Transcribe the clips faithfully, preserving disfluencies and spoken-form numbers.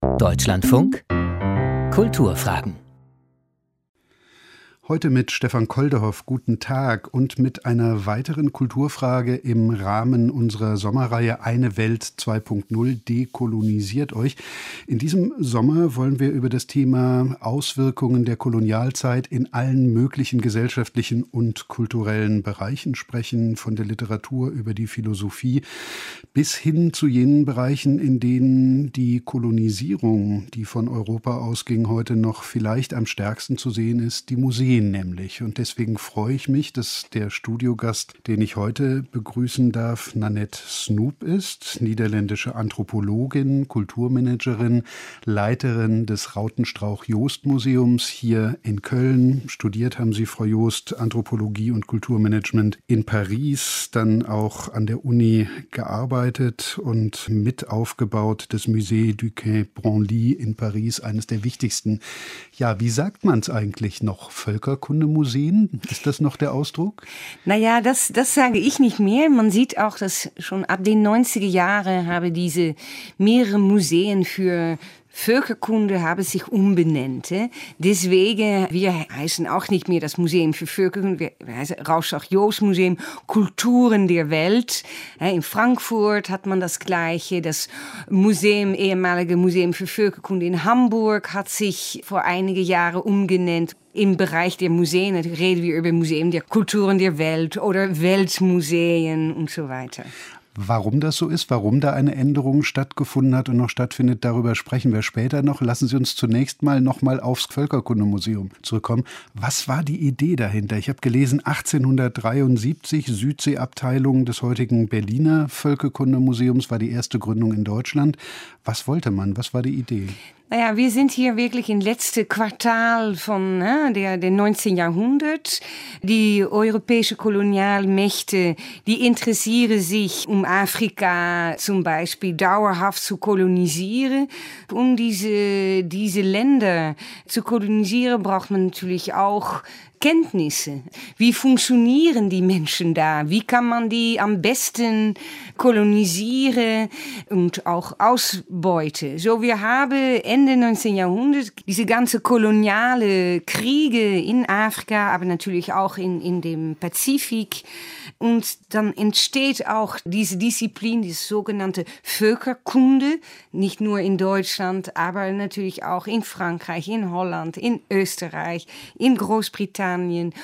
Deutschlandfunk Kulturfragen. Heute mit Stefan Koldehoff, guten Tag, und mit einer weiteren Kulturfrage im Rahmen unserer Sommerreihe Eine Welt zwei Punkt null dekolonisiert euch. In diesem Sommer wollen wir über das Thema Auswirkungen der Kolonialzeit in allen möglichen gesellschaftlichen und kulturellen Bereichen sprechen, von der Literatur über die Philosophie bis hin zu jenen Bereichen, in denen die Kolonisierung, die von Europa ausging, heute noch vielleicht am stärksten zu sehen ist, die Museen nämlich. Und deswegen freue ich mich, dass der Studiogast, den ich heute begrüßen darf, Nanette Snoep ist, niederländische Anthropologin, Kulturmanagerin, Leiterin des Rautenstrauch-Jost-Museums hier in Köln. Studiert haben Sie, Frau Jost, Anthropologie und Kulturmanagement in Paris, dann auch an der Uni gearbeitet und mit aufgebaut das Musée du Quai Branly in Paris, eines der wichtigsten, ja, wie sagt man es eigentlich noch, Völkerkundemuseen? Ist das noch der Ausdruck? Naja, das, das sage ich nicht mehr. Man sieht auch, dass schon ab den neunziger Jahren habe diese mehrere Museen für Völkerkunde haben sich umbenannt. Deswegen, wir heißen auch nicht mehr das Museum für Völkerkunde, wir heißen Rautenstrauch-Jost-Museum, Kulturen der Welt. In Frankfurt hat man das Gleiche. Das Museum, ehemalige Museum für Völkerkunde in Hamburg hat sich vor einigen Jahren umgenannt. Im Bereich der Museen reden wir über Museum der Kulturen der Welt oder Weltmuseen und so weiter. Warum das so ist, warum da eine Änderung stattgefunden hat und noch stattfindet, darüber sprechen wir später noch. Lassen Sie uns zunächst mal noch mal aufs Völkerkundemuseum zurückkommen. Was war die Idee dahinter? Ich habe gelesen, achtzehnhundertdreiundsiebzig, Südseeabteilung des heutigen Berliner Völkerkundemuseums war die erste Gründung in Deutschland. Was wollte man? Was war die Idee? Naja, wir sind hier wirklich im letzten Quartal von äh, der, der neunzehnten Jahrhundert. Die europäischen Kolonialmächte, die interessieren sich, um Afrika zum Beispiel dauerhaft zu kolonisieren. Um diese, diese Länder zu kolonisieren, braucht man natürlich auch Kenntnisse. Wie funktionieren die Menschen da? Wie kann man die am besten kolonisieren und auch ausbeuten? So, wir haben Ende neunzehnten Jahrhundert diese ganze koloniale Kriege in Afrika, aber natürlich auch in, in dem Pazifik. Und dann entsteht auch diese Disziplin, diese sogenannte Völkerkunde, nicht nur in Deutschland, aber natürlich auch in Frankreich, in Holland, in Österreich, in Großbritannien.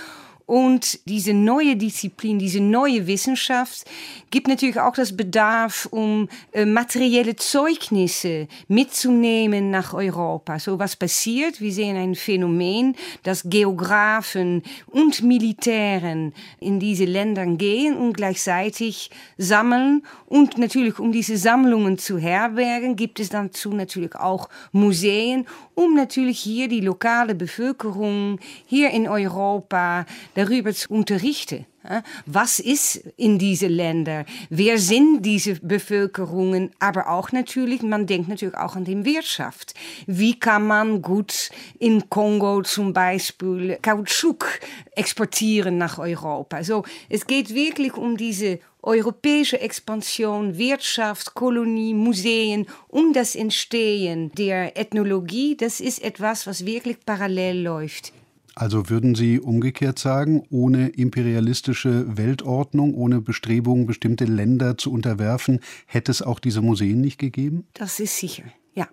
Und diese neue Disziplin, diese neue Wissenschaft gibt natürlich auch das Bedarf, um äh, materielle Zeugnisse mitzunehmen nach Europa. So, was passiert? Wir sehen ein Phänomen, dass Geografen und Militären in diese Länder gehen und gleichzeitig sammeln. Und natürlich, um diese Sammlungen zu herbergen, gibt es dazu natürlich auch Museen, um natürlich hier die lokale Bevölkerung hier in Europa darüber zu unterrichten. Was ist in diese Länder? Wer sind diese Bevölkerungen? Aber auch natürlich, man denkt natürlich auch an die Wirtschaft. Wie kann man gut in Kongo zum Beispiel Kautschuk exportieren nach Europa? So, es geht wirklich um diese europäische Expansion, Wirtschaft, Kolonie, Museen und das Entstehen der Ethnologie. Das ist etwas, was wirklich parallel läuft. Also würden Sie umgekehrt sagen, ohne imperialistische Weltordnung, ohne Bestrebungen, bestimmte Länder zu unterwerfen, hätte es auch diese Museen nicht gegeben? Das ist sicher, ja.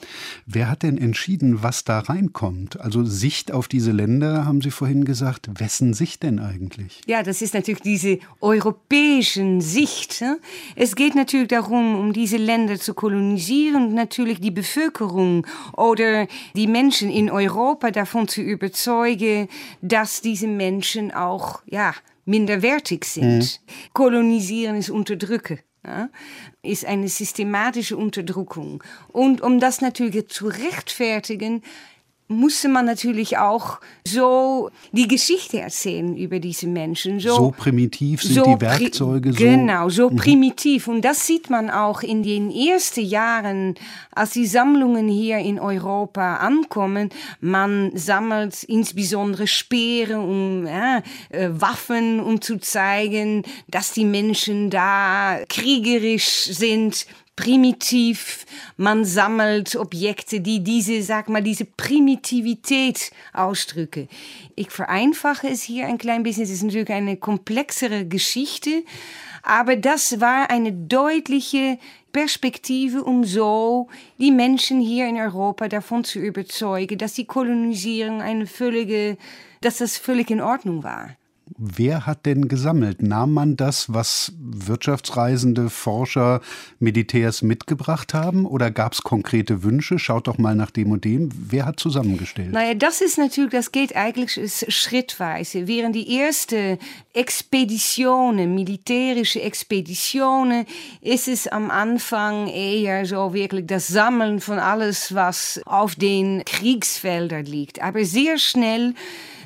Wer hat denn entschieden, was da reinkommt? Also Sicht auf diese Länder, haben Sie vorhin gesagt. Wessen Sicht denn eigentlich? Ja, das ist natürlich diese europäische Sicht. Es geht natürlich darum, um diese Länder zu kolonisieren und natürlich die Bevölkerung oder die Menschen in Europa davon zu überzeugen, dass diese Menschen auch, ja, minderwertig sind. Mhm. Kolonisieren ist unterdrücken. Ja, ist eine systematische Unterdrückung. Und um das natürlich zu rechtfertigen, musste man natürlich auch so die Geschichte erzählen über diese Menschen. So, so primitiv sind so die Werkzeuge. Pri- so genau, so mhm. primitiv. Und das sieht man auch in den ersten Jahren, als die Sammlungen hier in Europa ankommen. Man sammelt insbesondere Speere und ja, äh, Waffen, um zu zeigen, dass die Menschen da kriegerisch sind. primitiv. Man sammelt Objekte, die diese, sag mal, diese Primitivität ausdrücken. Ich vereinfache es hier ein klein bisschen. Es ist natürlich eine komplexere Geschichte, aber das war eine deutliche Perspektive, um so die Menschen hier in Europa davon zu überzeugen, dass die Kolonisierung eine völlige, dass das völlig in Ordnung war. Wer hat denn gesammelt? Nahm man das, was Wirtschaftsreisende, Forscher, Militärs mitgebracht haben? Oder gab es konkrete Wünsche? Schaut doch mal nach dem und dem. Wer hat zusammengestellt? Naja, das ist natürlich, das geht eigentlich schrittweise. Während die ersten Expeditionen, militärische Expeditionen, ist es am Anfang eher so wirklich das Sammeln von alles, was auf den Kriegsfeldern liegt. Aber sehr schnell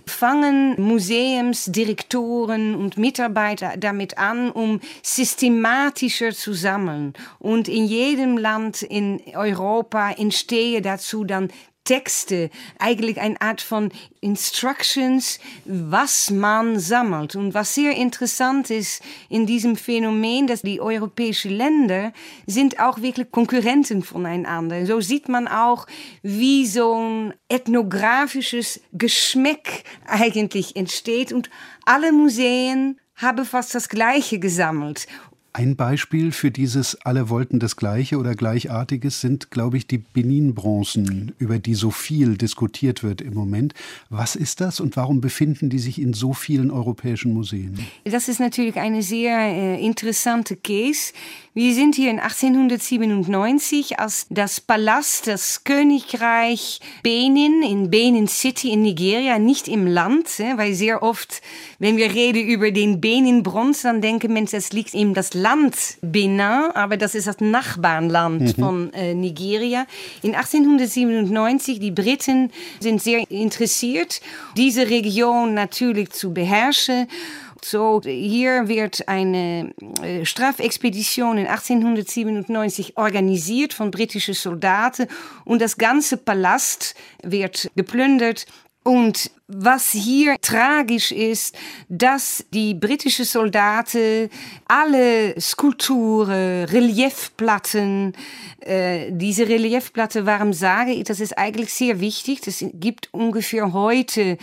fangen Museumsdirektoren und Mitarbeiter damit an, um systematischer zu sammeln. Und in jedem Land in Europa entstehen dazu dann Texte, eigentlich eine Art von Instructions, was man sammelt. Und was sehr interessant ist in diesem Phänomen, dass die europäischen Länder sind auch wirklich Konkurrenten voneinander. So sieht man auch, wie so ein ethnografisches Geschmack eigentlich entsteht. Und alle Museen haben fast das Gleiche gesammelt. Ein Beispiel für dieses alle wollten das Gleiche oder Gleichartiges sind, glaube ich, die Benin-Bronzen, über die so viel diskutiert wird im Moment. Was ist das und warum befinden die sich in so vielen europäischen Museen? Das ist natürlich eine sehr äh, interessante Case. Wir sind hier in achtzehnhundertsiebenundneunzig, als das Palast, das Königreich Benin in Benin City in Nigeria, nicht im Land, weil sehr oft, wenn wir reden über den Benin-Bronze, dann denken Menschen, es liegt eben das Land Benin, aber das ist das Nachbarland mhm. von äh, Nigeria. In achtzehnhundertsiebenundneunzig, die Briten sind sehr interessiert, diese Region natürlich zu beherrschen. So, hier wird eine äh, Strafexpedition in achtzehnhundertsiebenundneunzig organisiert von britischen Soldaten und das ganze Palast wird geplündert. Und was hier tragisch ist, dass die britischen Soldaten alle Skulpturen, Reliefplatten, äh, diese Reliefplatten, warum sage ich, das ist eigentlich sehr wichtig. Es gibt ungefähr heute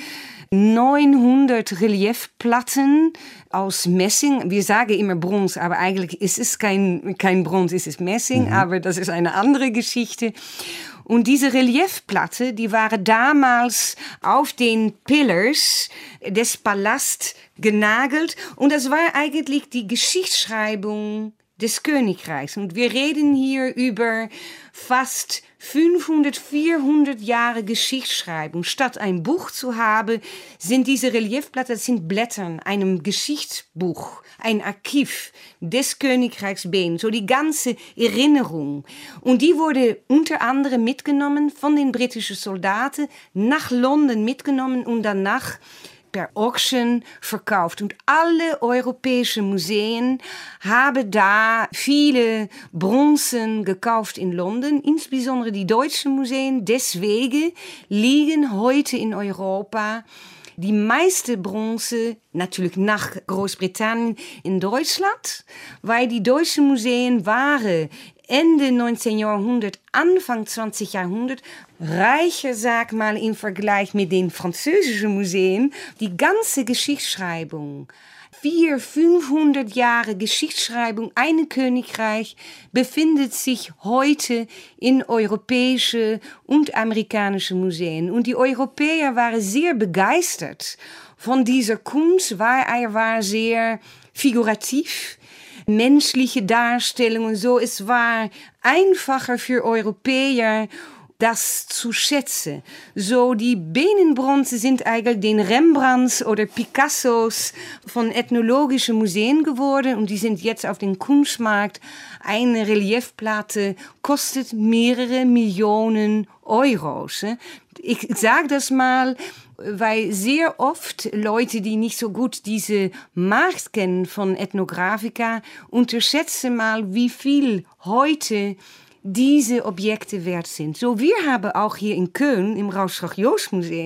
neunhundert Reliefplatten aus Messing. Wir sagen immer Bronze, aber eigentlich ist es kein, kein Bronze, es ist Messing, mhm. aber das ist eine andere Geschichte. Und diese Reliefplatte, die waren damals auf den Pillars des Palasts genagelt. Und das war eigentlich die Geschichtsschreibung des Königreichs. Und wir reden hier über fast fünfhundert, vierhundert Jahre Geschichtsschreibung. Statt ein Buch zu haben, sind diese Reliefplatten, das sind Blättern, einem Geschichtsbuch, ein Archiv des Königreichs Benin, so die ganze Erinnerung. Und die wurde unter anderem mitgenommen von den britischen Soldaten, nach London mitgenommen und danach per Auction verkauft. Und alle europäischen Museen haben da viele Bronzen gekauft in London, insbesondere die deutschen Museen. Deswegen liegen heute in Europa die meiste Bronze, natürlich nach Großbritannien, in Deutschland, weil die deutschen Museen waren Ende neunzehnten Jahrhundert, Anfang zwanzigsten Jahrhundert reicher, sag mal, im Vergleich mit den französischen Museen. Die ganze Geschichtsschreibung, vier, fünfhundert Jahre Geschichtsschreibung, ein Königreich, befindet sich heute in europäische und amerikanische Museen. Und die Europäer waren sehr begeistert von dieser Kunst, weil er war sehr figurativ, menschliche Darstellungen, so. Es war einfacher für Europäer, das zu schätzen. So, die Benin-Bronze sind eigentlich den Rembrandts oder Picassos von ethnologischen Museen geworden und die sind jetzt auf dem Kunstmarkt. Eine Reliefplatte kostet mehrere Millionen Euros. Ich sage das mal, weil sehr oft Leute, die nicht so gut diese Markt kennen von Ethnographica, unterschätzen mal, wie viel heute diese Objekte wert sind. So, wir haben auch hier in Köln im Rausschach-Joos Museum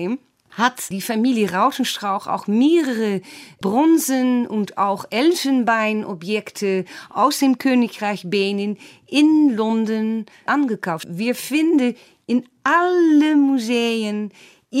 hat die Familie Rautenstrauch auch mehrere Bronzen- und auch Elfenbeinobjekte aus dem Königreich Benin in London angekauft. Wir finden in allen Museen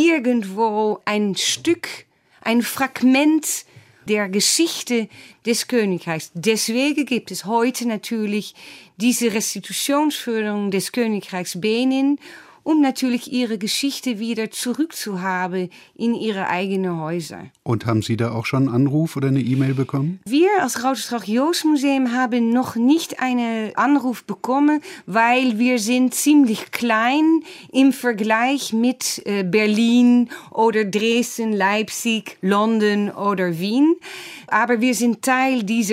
irgendwo ein Stück, ein Fragment der Geschichte des Königreichs. Deswegen gibt es heute natürlich diese Restitutionsförderung des Königreichs Benin, um natürlich ihre Geschichte wieder zurückzuhaben in ihre eigenen Häuser. Und haben Sie da auch schon einen Anruf oder eine E-Mail bekommen? Wir als Rautenstrauch-Joos-Museum haben noch nicht einen Anruf bekommen, weil wir sind ziemlich klein im Vergleich mit äh, Berlin oder Dresden, Leipzig, London oder Wien. Aber wir sind Teil dieser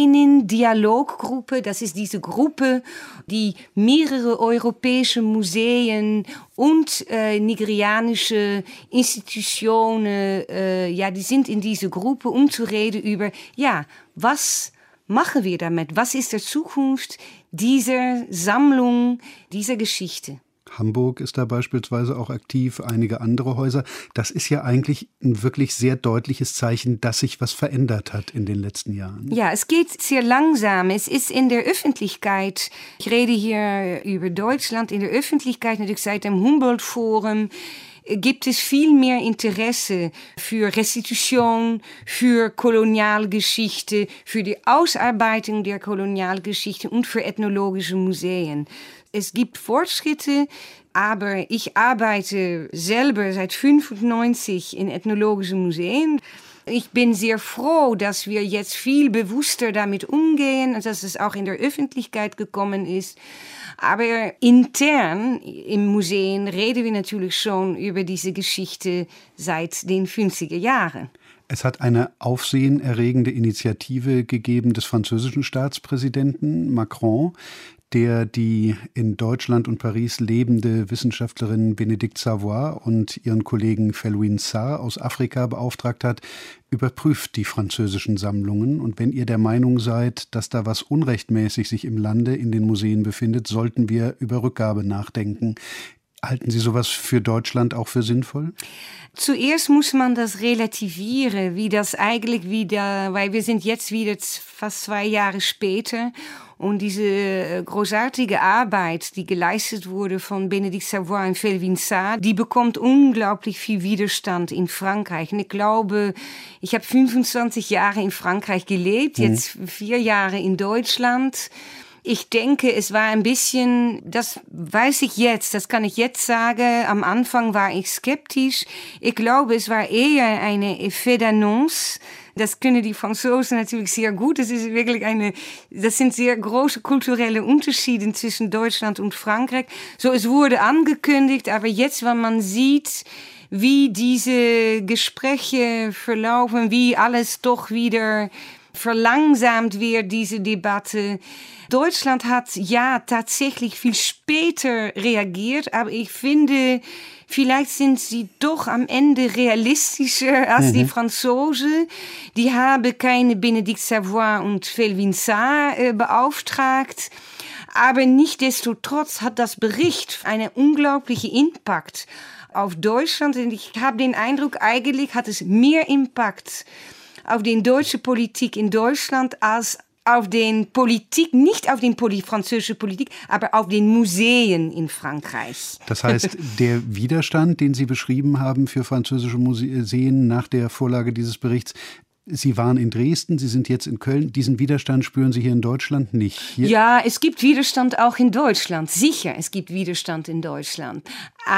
Benin-Dialoggruppe. Das ist diese Gruppe, die mehrere europäische Museen und äh, nigerianische Institutionen, äh, ja, die sind in dieser Gruppe, um zu reden über, ja, was machen wir damit? Was ist die Zukunft dieser Sammlung, dieser Geschichte? Hamburg ist da beispielsweise auch aktiv, einige andere Häuser. Das ist ja eigentlich ein wirklich sehr deutliches Zeichen, dass sich was verändert hat in den letzten Jahren. Ja, es geht sehr langsam. Es ist in der Öffentlichkeit, ich rede hier über Deutschland, in der Öffentlichkeit, natürlich seit dem Humboldt-Forum, gibt es viel mehr Interesse für Restitution, für Kolonialgeschichte, für die Ausarbeitung der Kolonialgeschichte und für ethnologische Museen. Es gibt Fortschritte, aber ich arbeite selber seit fünfundneunzig in ethnologischen Museen. Ich bin sehr froh, dass wir jetzt viel bewusster damit umgehen und dass es auch in der Öffentlichkeit gekommen ist. Aber intern im Museum reden wir natürlich schon über diese Geschichte seit den fünfziger Jahren. Es hat eine aufsehenerregende Initiative gegeben des französischen Staatspräsidenten Macron, der die in Deutschland und Paris lebende Wissenschaftlerin Bénédicte Savoy und ihren Kollegen Felwine Sarr aus Afrika beauftragt hat, überprüft die französischen Sammlungen. Und wenn ihr der Meinung seid, dass da was unrechtmäßig sich im Lande in den Museen befindet, sollten wir über Rückgabe nachdenken. Halten Sie sowas für Deutschland auch für sinnvoll? Zuerst muss man das relativieren, wie das eigentlich wieder, weil wir sind jetzt wieder fast zwei Jahre später und diese großartige Arbeit, die geleistet wurde von Bénédicte Savoy und Felwine Sarr, die bekommt unglaublich viel Widerstand in Frankreich. Und ich glaube, ich habe fünfundzwanzig Jahre in Frankreich gelebt, jetzt vier Jahre in Deutschland. Ich denke, es war ein bisschen, das weiß ich jetzt, das kann ich jetzt sagen, am Anfang war ich skeptisch. Ich glaube, es war eher eine Effet d'annonce. Das können die Franzosen natürlich sehr gut. Das ist wirklich eine, das sind sehr große kulturelle Unterschiede zwischen Deutschland und Frankreich. So, es wurde angekündigt, aber jetzt, wenn man sieht, wie diese Gespräche verlaufen, wie alles doch wieder verlangsamt wird, diese Debatte. Deutschland hat ja tatsächlich viel später reagiert, aber ich finde, vielleicht sind sie doch am Ende realistischer als mhm. die Franzosen. Die haben keine Bénédicte Savoy und Felwine Sarr äh, beauftragt. Aber nichtsdestotrotz hat das Bericht einen unglaublichen Impact auf Deutschland. Und ich habe den Eindruck, eigentlich hat es mehr Impact auf die deutsche Politik in Deutschland als auf den Politik, nicht auf den Poli- französische Politik, aber auf den Museen in Frankreich. Das heißt, der Widerstand, den Sie beschrieben haben für französische Museen nach der Vorlage dieses Berichts, Sie waren in Dresden, Sie sind jetzt in Köln. Diesen Widerstand spüren Sie hier in Deutschland nicht? Hier ja, es gibt Widerstand auch in Deutschland. Sicher, es gibt Widerstand in Deutschland.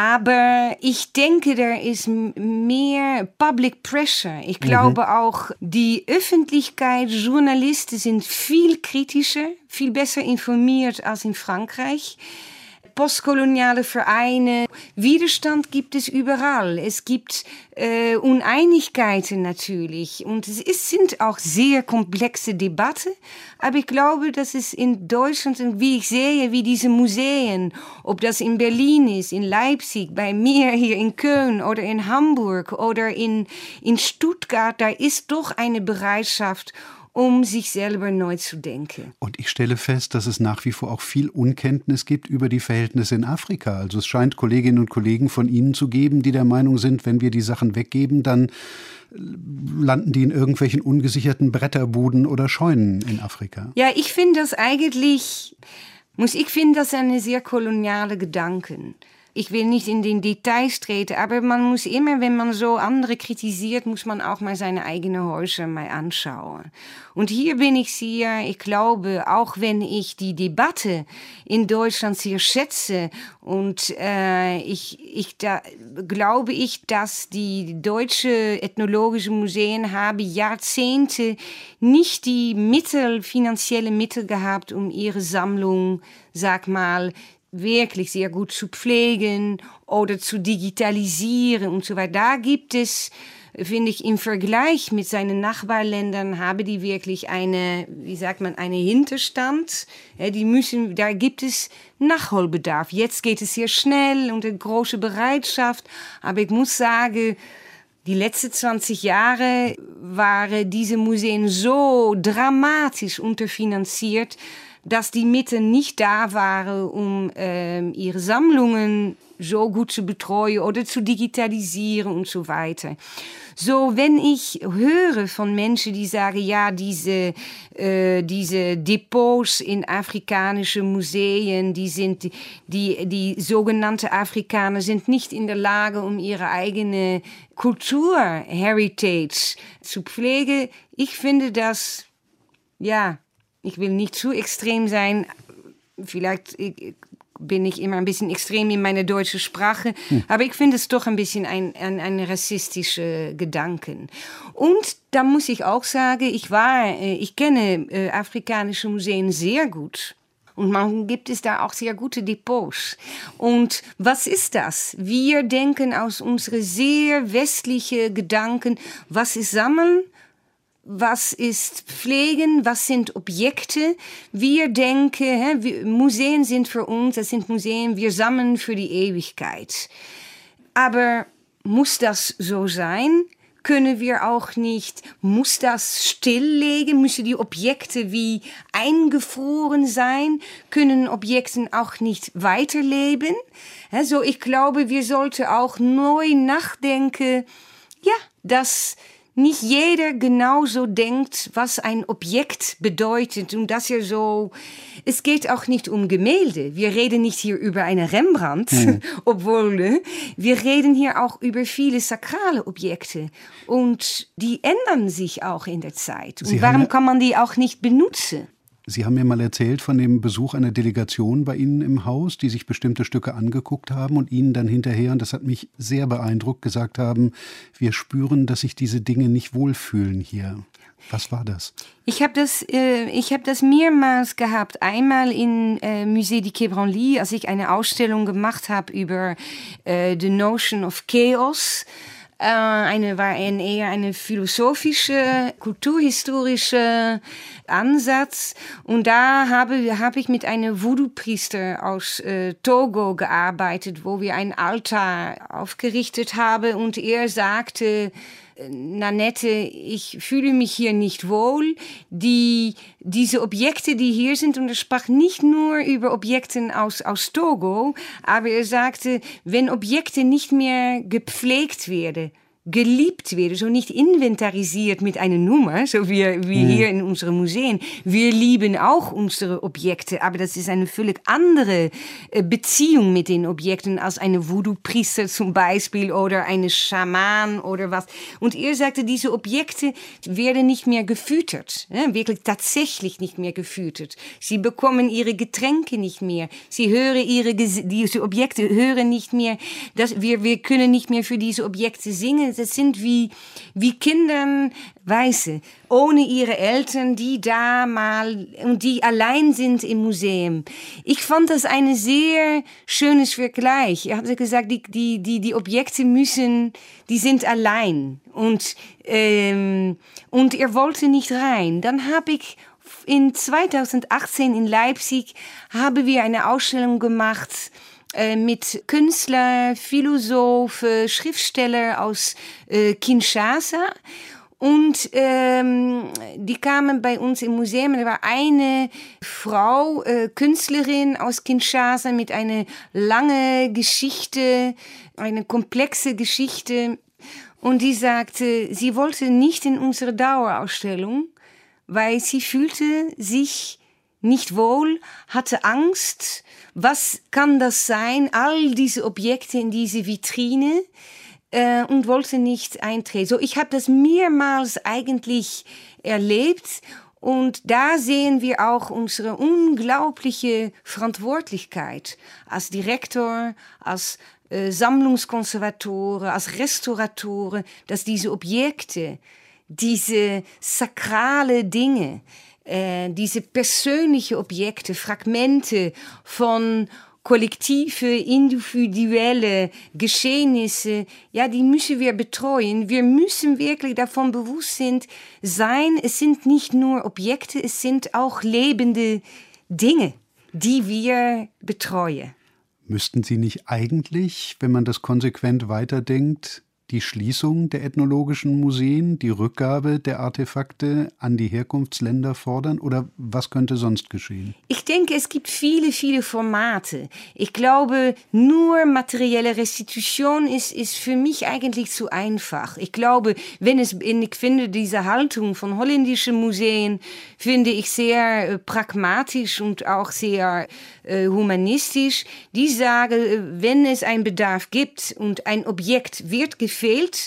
Aber ich denke, da ist mehr Public Pressure. Ich glaube mhm. auch, die Öffentlichkeit, Journalisten sind viel kritischer, viel besser informiert als in Frankreich. Postkoloniale Vereine, Widerstand gibt es überall. Es gibt äh, Uneinigkeiten natürlich und es ist, sind auch sehr komplexe Debatten. Aber ich glaube, dass es in Deutschland, wie ich sehe, wie diese Museen, ob das in Berlin ist, in Leipzig, bei mir hier in Köln oder in Hamburg oder in, in Stuttgart, da ist doch eine Bereitschaft, um sich selber neu zu denken. Und ich stelle fest, dass es nach wie vor auch viel Unkenntnis gibt über die Verhältnisse in Afrika. Also es scheint Kolleginnen und Kollegen von Ihnen zu geben, die der Meinung sind, wenn wir die Sachen weggeben, dann landen die in irgendwelchen ungesicherten Bretterbuden oder Scheunen in Afrika. Ja, ich finde das eigentlich, muss ich finde das eine sehr koloniale Gedanken. Ich will nicht in den Details treten, aber man muss immer, wenn man so andere kritisiert, muss man auch mal seine eigenen Häuser mal anschauen. Und hier bin ich sehr, ich glaube, auch wenn ich die Debatte in Deutschland sehr schätze und äh, ich, ich da, glaube ich, dass die deutsche ethnologische Museen haben Jahrzehnte nicht die Mittel, finanzielle Mittel gehabt, um ihre Sammlung, sag mal, wirklich sehr gut zu pflegen oder zu digitalisieren und so weiter. Da gibt es, finde ich, im Vergleich mit seinen Nachbarländern haben die wirklich eine, wie sagt man, eine Hinterstand. Ja, die müssen, da gibt es Nachholbedarf. Jetzt geht es sehr schnell und eine große Bereitschaft. Aber ich muss sagen, die letzten zwanzig Jahre waren diese Museen so dramatisch unterfinanziert, dass die Mittel nicht da waren, um äh, ihre Sammlungen so gut zu betreuen oder zu digitalisieren und so weiter. So, wenn ich höre von Menschen, die sagen, ja, diese, äh, diese Depots in afrikanischen Museen, die sind, die, die sogenannte Afrikaner sind nicht in der Lage, um ihre eigene Kultur-Heritage zu pflegen. Ich finde das, ja, ich will nicht zu extrem sein, vielleicht bin ich immer ein bisschen extrem in meiner deutschen Sprache, hm. aber ich finde es doch ein bisschen ein, ein, ein rassistischer Gedanken. Und da muss ich auch sagen, ich war, ich kenne äh, afrikanische Museen sehr gut. Und man gibt es da auch sehr gute Depots. Und was ist das? Wir denken aus unseren sehr westlichen Gedanken, was ist Sammeln? Was ist Pflegen? Was sind Objekte? Wir denken, hä, wir, Museen sind für uns, das sind Museen, wir sammeln für die Ewigkeit. Aber muss das so sein? Können wir auch nicht, muss das stilllegen? Müssen die Objekte wie eingefroren sein? Können Objekte auch nicht weiterleben? Also ich glaube, wir sollten auch neu nachdenken, ja, dass nicht jeder genauso denkt, was ein Objekt bedeutet und dass er so, es geht auch nicht um Gemälde. Wir reden nicht hier über eine Rembrandt, hm. obwohl wir reden hier auch über viele sakrale Objekte und die ändern sich auch in der Zeit. Und Sie warum ja, kann man die auch nicht benutzen? Sie haben mir mal erzählt von dem Besuch einer Delegation bei Ihnen im Haus, die sich bestimmte Stücke angeguckt haben und Ihnen dann hinterher, und das hat mich sehr beeindruckt, gesagt haben, wir spüren, dass sich diese Dinge nicht wohlfühlen hier. Was war das? Ich habe das, äh, ich hab das mehrmals gehabt. Einmal in äh, Musée du Quai Branly, als ich eine Ausstellung gemacht habe über äh, The Notion of Chaos. Äh, eine war ein, eher eine philosophische, kulturhistorische Ansatz. Und da habe, habe ich mit einem Voodoo-Priester aus äh, Togo gearbeitet, wo wir ein Altar aufgerichtet haben. Und er sagte, Nanette, ich fühle mich hier nicht wohl. Die, diese Objekte, die hier sind, und er sprach nicht nur über Objekte aus, aus Togo, aber er sagte, wenn Objekte nicht mehr gepflegt werden, geliebt werden, so nicht inventarisiert mit einer Nummer, so wie, wie hier in unseren Museen. Wir lieben auch unsere Objekte, aber das ist eine völlig andere Beziehung mit den Objekten als eine Voodoo-Priester zum Beispiel oder eine Schaman oder was. Und er sagte, diese Objekte werden nicht mehr gefüttert, ja, wirklich tatsächlich nicht mehr gefüttert. Sie bekommen ihre Getränke nicht mehr. Sie hören ihre, diese Objekte hören nicht mehr, dass wir, wir können nicht mehr für diese Objekte singen. Das sind wie, wie Kinder, Weiße, ohne ihre Eltern, die da mal und die allein sind im Museum. Ich fand das ein sehr schönes Vergleich. Er hat gesagt, die, die, die, die Objekte müssen, die sind allein. Und, ähm, und er wollte nicht rein. Dann habe ich in zweitausendachtzehn in Leipzig haben wir eine Ausstellung gemacht mit Künstler, Philosophen, Schriftsteller aus äh, Kinshasa. Und ähm, die kamen bei uns im Museum. Da war eine Frau, äh, Künstlerin aus Kinshasa mit einer langen Geschichte, eine komplexe Geschichte. Und die sagte, sie wollte nicht in unsere Dauerausstellung, weil sie fühlte sich nicht wohl, hatte Angst. Was kann das sein? All diese Objekte in diese Vitrine. Äh, und wollte nicht eintreten. So, ich habe das mehrmals eigentlich erlebt und da sehen wir auch unsere unglaubliche Verantwortlichkeit als Direktor, als äh, Sammlungskonservatoren, als Restauratoren, dass diese Objekte, diese sakrale Dinge, äh, diese persönliche Objekte, Fragmente von kollektive, individuelle Geschehnisse, ja, die müssen wir betreuen. Wir müssen wirklich davon bewusst sind, sein, es sind nicht nur Objekte, es sind auch lebende Dinge, die wir betreuen. Müssten Sie nicht eigentlich, wenn man das konsequent weiterdenkt, die Schließung der ethnologischen Museen, die Rückgabe der Artefakte an die Herkunftsländer fordern? Oder was könnte sonst geschehen? Ich denke, es gibt viele, viele Formate. Ich glaube, nur materielle Restitution ist, ist für mich eigentlich zu einfach. Ich glaube, wenn es, ich finde diese Haltung von holländischen Museen, finde ich sehr äh, pragmatisch und auch sehr äh, humanistisch. Die sagen, wenn es einen Bedarf gibt und ein Objekt wird gefehlt,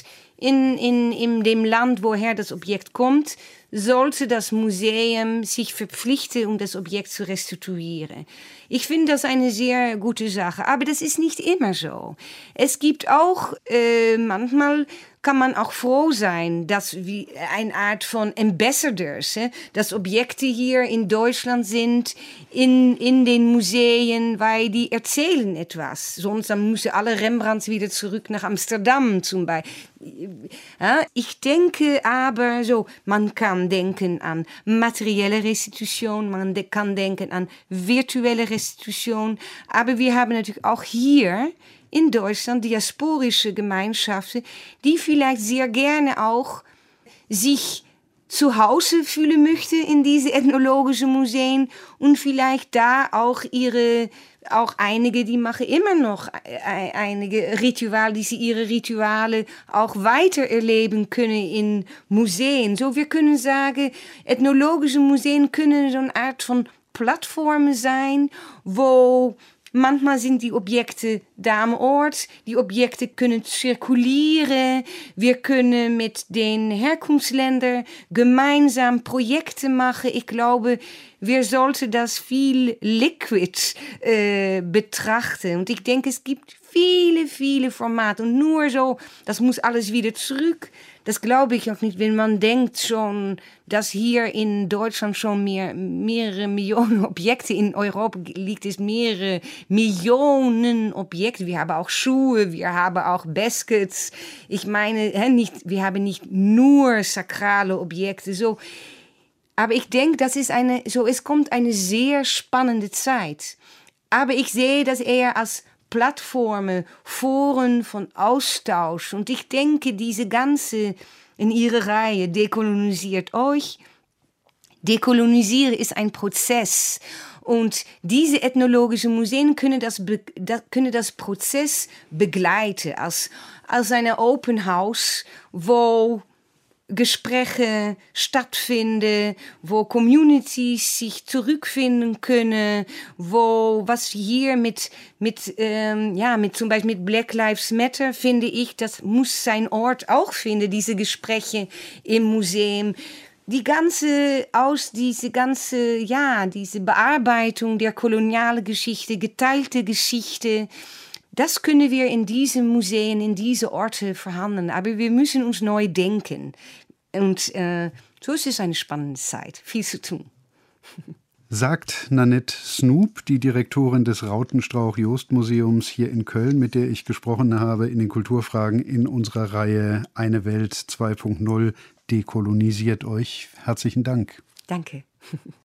in, in, in dem Land, woher das Objekt kommt, sollte das Museum sich verpflichten, um das Objekt zu restituieren. Ich finde das eine sehr gute Sache, aber das ist nicht immer so. Es gibt auch, äh, manchmal kann man auch froh sein, dass wie eine Art von Ambassadors, äh, dass Objekte hier in Deutschland sind, in, in den Museen, weil die erzählen etwas. Sonst dann müssen alle Rembrandts wieder zurück nach Amsterdam zum Beispiel. Ja, ich denke aber so, man kann denken an materielle Restitution, man de- kann denken an virtuelle Restitution, aber wir haben natürlich auch hier in Deutschland diasporische Gemeinschaften, die vielleicht sehr gerne auch sich zu Hause fühlen möchten in diese ethnologischen Museen und vielleicht da auch ihre, auch einige, die machen immer noch einige Rituale, die sie ihre Rituale auch weiter erleben können in Museen. So, wir können sagen, ethnologische Museen können so eine Art von Plattformen sein, wo manchmal sind die Objekte da am Ort, die Objekte können zirkulieren, wir können mit den Herkunftsländern gemeinsam Projekte machen. Ich glaube, wir sollten das viel liquid äh, betrachten. Und ich denke, es gibt viele, viele Formate. Und nur so, das muss alles wieder zurück. Das glaube ich auch nicht, wenn man denkt schon, dass hier in Deutschland schon mehr, mehrere Millionen Objekte, in Europa liegt es mehrere Millionen Objekte. Wir haben auch Schuhe, wir haben auch Baskets. Ich meine, nicht, wir haben nicht nur sakrale Objekte, so. Aber ich denke, das ist eine, so, es kommt eine sehr spannende Zeit. Aber ich sehe das eher als Plattformen, Foren von Austausch. Und ich denke, diese ganze, in ihrer Reihe, dekolonisiert euch. Dekolonisieren ist ein Prozess. Und diese ethnologischen Museen können das, be, das, können das Prozess begleiten. Als, als eine Open House, wo Gespräche stattfinden, wo Communities sich zurückfinden können, wo was hier mit mit ähm, ja mit zum Beispiel mit Black Lives Matter finde ich, das muss sein Ort auch finden, diese Gespräche im Museum. Die ganze aus diese ganze ja diese Bearbeitung der kolonialen Geschichte, geteilte Geschichte. Das können wir in diesen Museen, in diese Orte verhandeln. Aber wir müssen uns neu denken. Und äh, so ist es eine spannende Zeit. Viel zu tun. Sagt Nanette Snoep, die Direktorin des Rautenstrauch-Jost-Museums hier in Köln, mit der ich gesprochen habe in den Kulturfragen in unserer Reihe Eine Welt zwei Punkt null, dekolonisiert euch. Herzlichen Dank. Danke.